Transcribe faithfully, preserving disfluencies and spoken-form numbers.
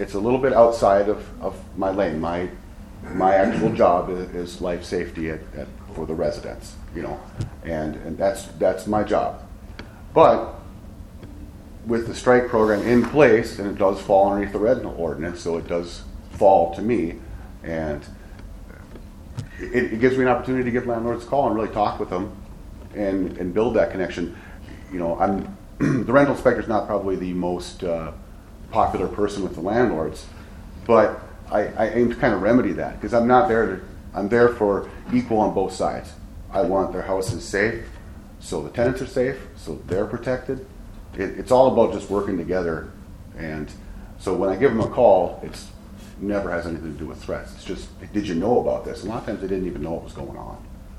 it's a little bit outside of, of my lane. My my actual job is, is life safety at, at, for the residents, you know, and, and that's that's my job. But with the strike program in place, and it does fall underneath the rental ordinance, so it does fall to me, and it, it gives me an opportunity to give landlords a call and really talk with them and, and build that connection. You know, I'm the rental inspector is not probably the most uh, popular person with the landlords, but I, I aim to kind of remedy that, because I'm not there to, I'm there for equal on both sides. I want their houses safe, so the tenants are safe, so they're protected. It, it's all about just working together, and so when I give them a call, it's never has anything to do with threats. It's just, did you know about this? And a lot of times they didn't even know what was going on.